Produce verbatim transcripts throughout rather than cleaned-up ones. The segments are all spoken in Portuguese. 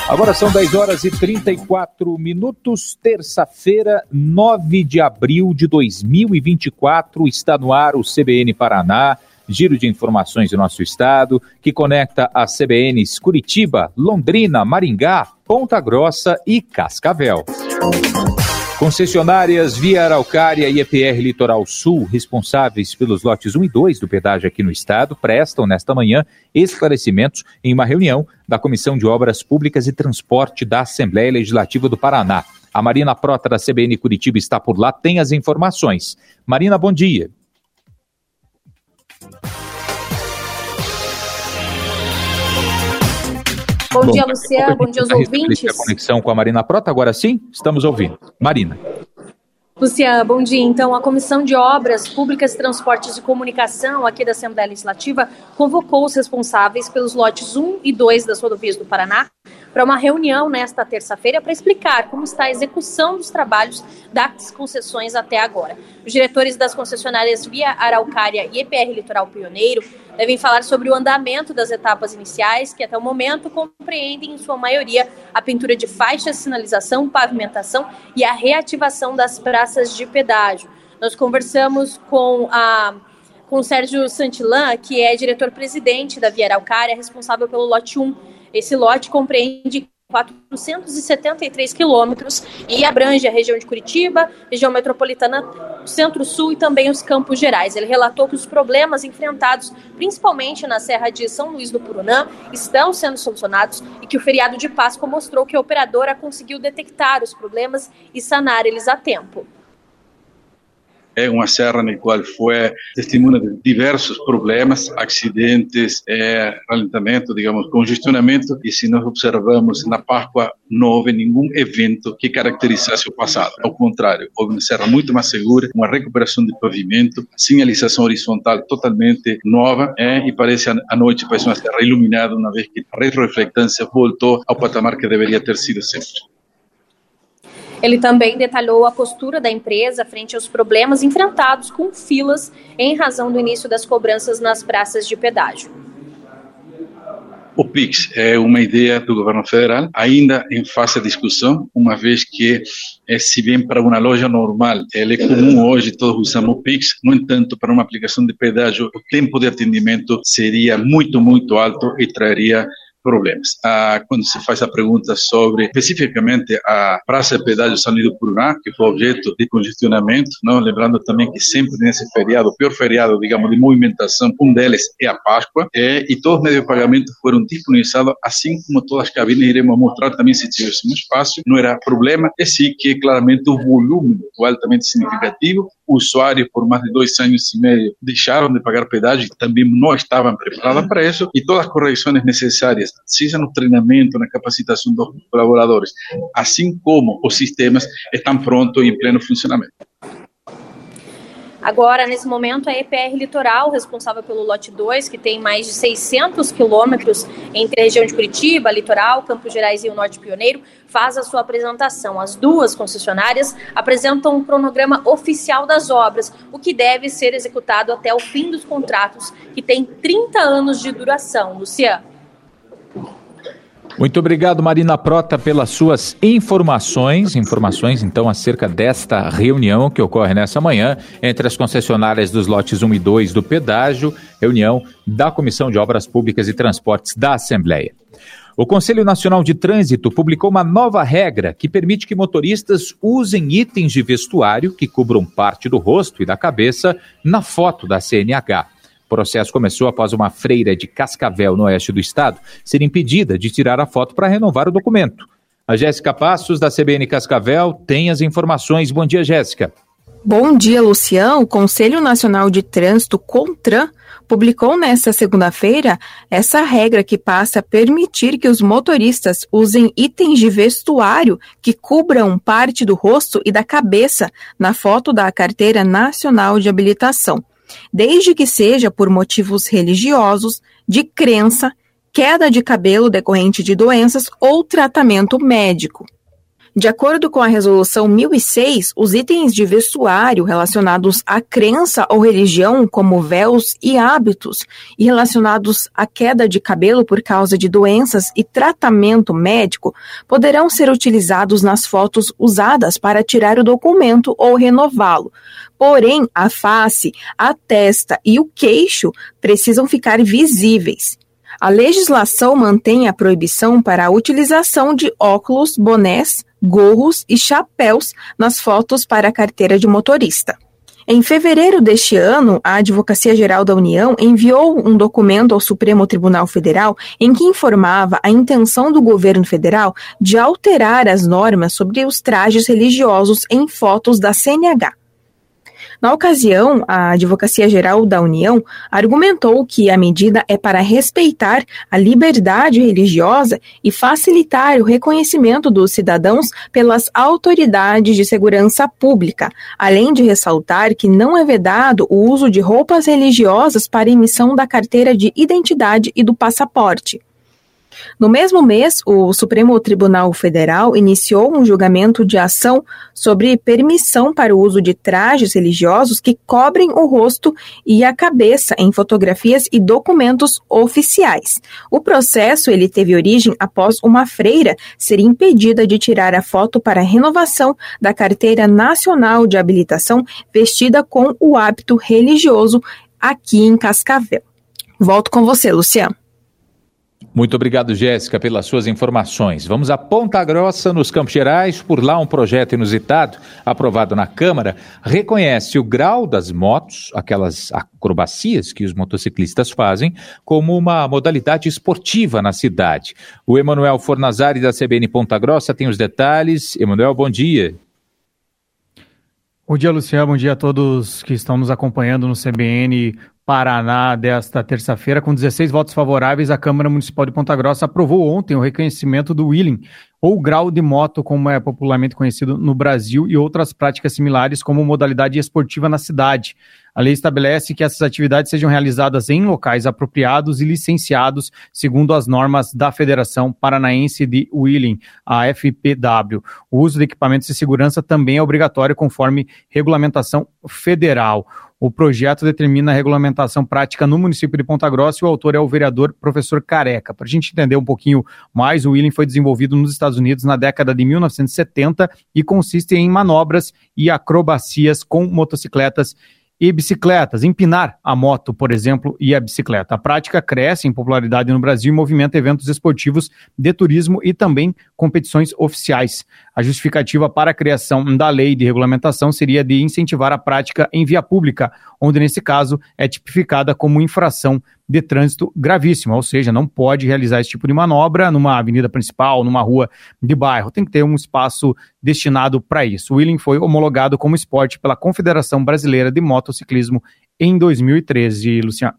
Agora são dez horas e trinta e quatro minutos, terça-feira, nove de abril de dois mil e vinte e quatro, está no ar o C B N Paraná, giro de informações do nosso estado, que conecta as C B Ns Curitiba, Londrina, Maringá, Ponta Grossa e Cascavel. Concessionárias Via Araucária e E P R Litoral Sul, responsáveis pelos lotes um e dois do pedágio aqui no estado, prestam nesta manhã esclarecimentos em uma reunião da Comissão de Obras Públicas e Transporte da Assembleia Legislativa do Paraná. A Marina Prota da C B N Curitiba está por lá, tem as informações. Marina, bom dia. Bom, bom dia, Luciano. Bom dia aos ouvintes. A conexão com a Marina Prota, agora sim, estamos ouvindo. Marina. Luciano, bom dia. Então, a Comissão de Obras Públicas, Transportes e Comunicação aqui da Assembleia Legislativa convocou os responsáveis pelos lotes um e dois das rodovias do Paraná para uma reunião nesta terça-feira para explicar como está a execução dos trabalhos das concessões até agora. Os diretores das concessionárias Via Araucária e E P R Litoral Pioneiro devem falar sobre o andamento das etapas iniciais, que até o momento compreendem, em sua maioria, a pintura de faixas, sinalização, pavimentação e a reativação das praças de pedágio. Nós conversamos com, a, com o Sérgio Santillan, que é diretor-presidente da Via Araucária, responsável pelo lote um. Esse lote compreende quatrocentos e setenta e três quilômetros e abrange a região de Curitiba, região metropolitana, Centro-Sul e também os Campos Gerais. Ele relatou que os problemas enfrentados, principalmente na Serra de São Luís do Purunã, estão sendo solucionados e que o feriado de Páscoa mostrou que a operadora conseguiu detectar os problemas e sanar eles a tempo. É uma serra na qual foi testemunha de diversos problemas, acidentes, é, ralentamento, digamos, congestionamento, e se nós observamos na Páscoa não houve nenhum evento que caracterizasse o passado. Ao contrário, houve uma serra muito mais segura, uma recuperação de pavimento, sinalização horizontal totalmente nova, é, e parece a noite parece uma serra iluminada, uma vez que a retroreflectância voltou ao patamar que deveria ter sido sempre. Ele também detalhou a postura da empresa frente aos problemas enfrentados com filas em razão do início das cobranças nas praças de pedágio. O Pix é uma ideia do governo federal, ainda em fase de discussão, uma vez que, é, se bem para uma loja normal, ele é comum hoje, todos usamos o Pix, no entanto, para uma aplicação de pedágio, o tempo de atendimento seria muito, muito alto e traria problemas. Ah, quando se faz a pergunta sobre, especificamente, a praça de pedágio São Luís do Purunã, que foi objeto de congestionamento, não? Lembrando também que sempre nesse feriado, o pior feriado, digamos, de movimentação, um deles é a Páscoa, é, e todos os meios de pagamento foram disponibilizados, assim como todas as cabines, iremos mostrar também se tivéssemos espaço, não era problema, e sim que claramente o volume foi altamente significativo, usuários por mais de dois anos e meio deixaram de pagar pedágio, também não estavam preparados para isso, e todas as correções necessárias, seja no treinamento, na capacitação dos colaboradores, assim como os sistemas estão prontos e em pleno funcionamento. Agora, nesse momento, a E P R Litoral, responsável pelo lote dois, que tem mais de seiscentos quilômetros entre a região de Curitiba, Litoral, Campos Gerais e o Norte Pioneiro, faz a sua apresentação. As duas concessionárias apresentam um cronograma oficial das obras, o que deve ser executado até o fim dos contratos, que tem trinta anos de duração. Luciano. Muito obrigado, Marina Prota, pelas suas informações. Informações, então, acerca desta reunião que ocorre nessa manhã entre as concessionárias dos lotes um e dois do pedágio, reunião da Comissão de Obras Públicas e Transportes da Assembleia. O Conselho Nacional de Trânsito publicou uma nova regra que permite que motoristas usem itens de vestuário que cubram parte do rosto e da cabeça na foto da C N H. O processo começou após uma freira de Cascavel, no oeste do estado, ser impedida de tirar a foto para renovar o documento. A Jéssica Passos, da C B N Cascavel, tem as informações. Bom dia, Jéssica. Bom dia, Lucião. O Conselho Nacional de Trânsito, CONTRAN, publicou nesta segunda-feira essa regra que passa a permitir que os motoristas usem itens de vestuário que cubram parte do rosto e da cabeça na foto da Carteira Nacional de Habilitação, desde que seja por motivos religiosos, de crença, queda de cabelo decorrente de doenças ou tratamento médico. De acordo com a Resolução mil e seis, os itens de vestuário relacionados à crença ou religião, como véus e hábitos, e relacionados à queda de cabelo por causa de doenças e tratamento médico, poderão ser utilizados nas fotos usadas para tirar o documento ou renová-lo. Porém, a face, a testa e o queixo precisam ficar visíveis. A legislação mantém a proibição para a utilização de óculos, bonés, gorros e chapéus nas fotos para a carteira de motorista. Em fevereiro deste ano, a Advocacia Geral da União enviou um documento ao Supremo Tribunal Federal em que informava a intenção do governo federal de alterar as normas sobre os trajes religiosos em fotos da C N H. Na ocasião, a Advocacia Geral da União argumentou que a medida é para respeitar a liberdade religiosa e facilitar o reconhecimento dos cidadãos pelas autoridades de segurança pública, além de ressaltar que não é vedado o uso de roupas religiosas para emissão da carteira de identidade e do passaporte. No mesmo mês, o Supremo Tribunal Federal iniciou um julgamento de ação sobre permissão para o uso de trajes religiosos que cobrem o rosto e a cabeça em fotografias e documentos oficiais. O processo ele teve origem após uma freira ser impedida de tirar a foto para a renovação da Carteira Nacional de Habilitação vestida com o hábito religioso aqui em Cascavel. Volto com você, Luciano. Muito obrigado, Jéssica, pelas suas informações. Vamos a Ponta Grossa, nos Campos Gerais. Por lá, um projeto inusitado, aprovado na Câmara, reconhece o grau das motos, aquelas acrobacias que os motociclistas fazem, como uma modalidade esportiva na cidade. O Emanuel Fornazari, da C B N Ponta Grossa, tem os detalhes. Emanuel, bom dia. Bom dia, Luciano. Bom dia a todos que estão nos acompanhando no C B N Paraná desta terça-feira. Com dezesseis votos favoráveis, a Câmara Municipal de Ponta Grossa aprovou ontem o reconhecimento do wheeling, ou grau de moto, como é popularmente conhecido no Brasil, e outras práticas similares como modalidade esportiva na cidade. A lei estabelece que essas atividades sejam realizadas em locais apropriados e licenciados segundo as normas da Federação Paranaense de Wheeling, a F P W. O uso de equipamentos de segurança também é obrigatório conforme regulamentação federal. O projeto determina a regulamentação prática no município de Ponta Grossa e o autor é o vereador professor Careca. Para a gente entender um pouquinho mais, o wheeling foi desenvolvido nos Estados Unidos na década de mil novecentos e setenta e consiste em manobras e acrobacias com motocicletas e bicicletas, empinar a moto, por exemplo, e a bicicleta. A prática cresce em popularidade no Brasil e movimenta eventos esportivos de turismo e também competições oficiais. A justificativa para a criação da lei de regulamentação seria de incentivar a prática em via pública, onde, nesse caso, é tipificada como infração de trânsito gravíssima, ou seja, não pode realizar esse tipo de manobra numa avenida principal, numa rua de bairro, tem que ter um espaço destinado para isso. O wheeling foi homologado como esporte pela Confederação Brasileira de Motociclismo em dois mil e treze, Luciano.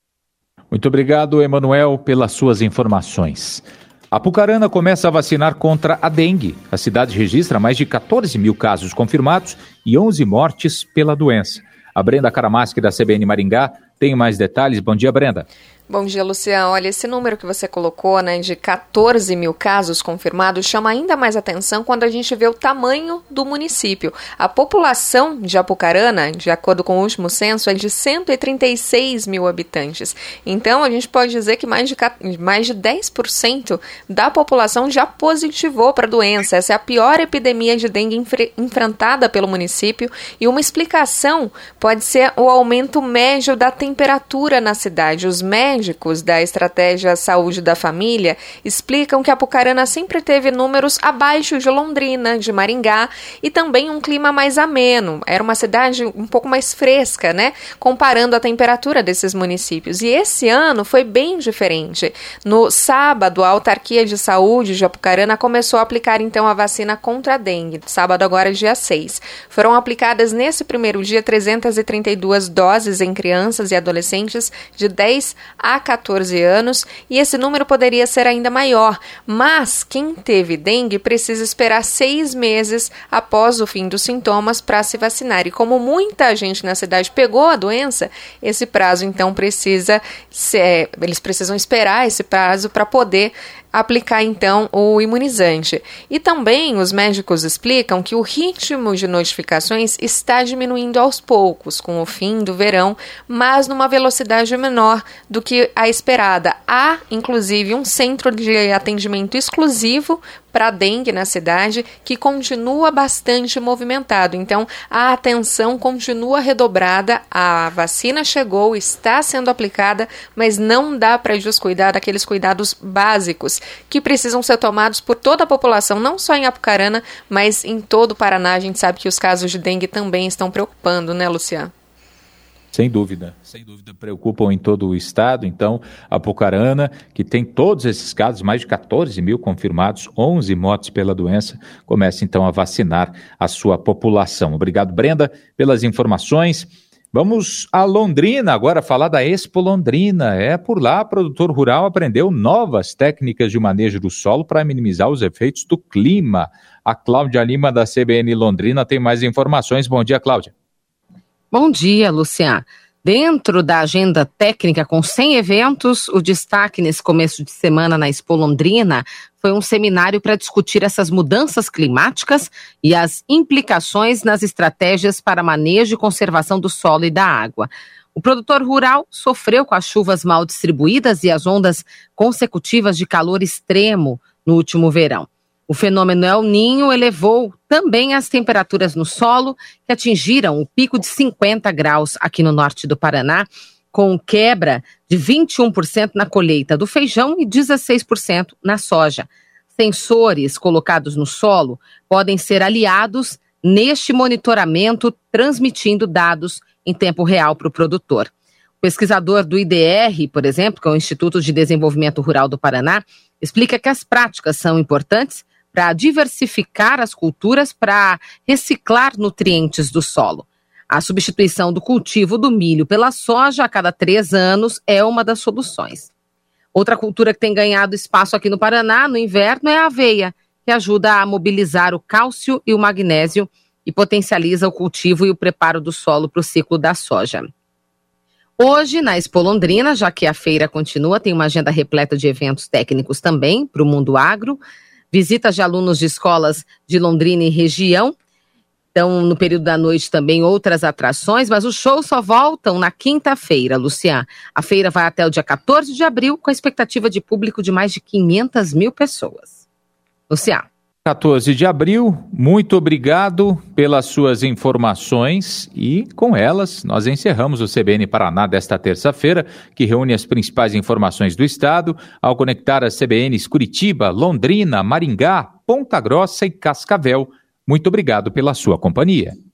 Muito obrigado, Emanuel, pelas suas informações. Apucarana começa a vacinar contra a dengue. A cidade registra mais de catorze mil casos confirmados e onze mortes pela doença. A Brenda Caramaschi, da C B N Maringá, tem mais detalhes. Bom dia, Brenda. Bom dia, Luciano. Olha, esse número que você colocou, né, de catorze mil casos confirmados, chama ainda mais atenção quando a gente vê o tamanho do município. A população de Apucarana, de acordo com o último censo, é de cento e trinta e seis mil habitantes. Então, a gente pode dizer que mais de, mais de dez por cento da população já positivou para a doença. Essa é a pior epidemia de dengue enfre- enfrentada pelo município e uma explicação pode ser o aumento médio da temperatura na cidade. Os médicos da Estratégia Saúde da Família explicam que Apucarana sempre teve números abaixo de Londrina, de Maringá e também um clima mais ameno. Era uma cidade um pouco mais fresca, né? Comparando a temperatura desses municípios. E esse ano foi bem diferente. No sábado, a Autarquia de Saúde de Apucarana começou a aplicar então a vacina contra a dengue. Sábado agora, dia seis. Foram aplicadas nesse primeiro dia trezentas e trinta e duas doses em crianças e adolescentes de dez a catorze anos, e esse número poderia ser ainda maior, mas quem teve dengue precisa esperar seis meses após o fim dos sintomas para se vacinar, e como muita gente na cidade pegou a doença, esse prazo então precisa ser, eles precisam esperar esse prazo para poder aplicar então o imunizante. E também os médicos explicam que o ritmo de notificações está diminuindo aos poucos com o fim do verão, mas numa velocidade menor do que a esperada. Há, inclusive, um centro de atendimento exclusivo para dengue na cidade, que continua bastante movimentado. Então, a atenção continua redobrada, a vacina chegou, está sendo aplicada, mas não dá para descuidar daqueles cuidados básicos que precisam ser tomados por toda a população, não só em Apucarana, mas em todo o Paraná. A gente sabe que os casos de dengue também estão preocupando, né, Luciano? Sem dúvida, sem dúvida, preocupam em todo o estado. Então, Apucarana, que tem todos esses casos, mais de catorze mil confirmados, onze mortes pela doença, começa então a vacinar a sua população. Obrigado, Brenda, pelas informações. Vamos a Londrina agora falar da Expo Londrina. É por lá, produtor rural aprendeu novas técnicas de manejo do solo para minimizar os efeitos do clima. A Cláudia Lima, da C B N Londrina, tem mais informações. Bom dia, Cláudia. Bom dia, Luciano. Dentro da agenda técnica com cem eventos, o destaque nesse começo de semana na Expo Londrina foi um seminário para discutir essas mudanças climáticas e as implicações nas estratégias para manejo e conservação do solo e da água. O produtor rural sofreu com as chuvas mal distribuídas e as ondas consecutivas de calor extremo no último verão. O fenômeno El Niño elevou também as temperaturas no solo, que atingiram o pico de cinquenta graus aqui no norte do Paraná, com quebra de vinte e um por cento na colheita do feijão e dezesseis por cento na soja. Sensores colocados no solo podem ser aliados neste monitoramento, transmitindo dados em tempo real para o produtor. O pesquisador do I D R, por exemplo, que é o Instituto de Desenvolvimento Rural do Paraná, explica que as práticas são importantes para diversificar as culturas, para reciclar nutrientes do solo. A substituição do cultivo do milho pela soja a cada três anos é uma das soluções. Outra cultura que tem ganhado espaço aqui no Paraná no inverno é a aveia, que ajuda a mobilizar o cálcio e o magnésio e potencializa o cultivo e o preparo do solo para o ciclo da soja. Hoje, na Expo Londrina, já que a feira continua, tem uma agenda repleta de eventos técnicos também para o mundo agro, visitas de alunos de escolas de Londrina e região. Então, no período da noite também outras atrações, mas os shows só voltam na quinta-feira, Luciano. A feira vai até o dia quatorze de abril, com a expectativa de público de mais de quinhentas mil pessoas. Luciano. quatorze de abril, muito obrigado pelas suas informações e com elas nós encerramos o C B N Paraná desta terça-feira, que reúne as principais informações do estado ao conectar as C B Ns Curitiba, Londrina, Maringá, Ponta Grossa e Cascavel. Muito obrigado pela sua companhia.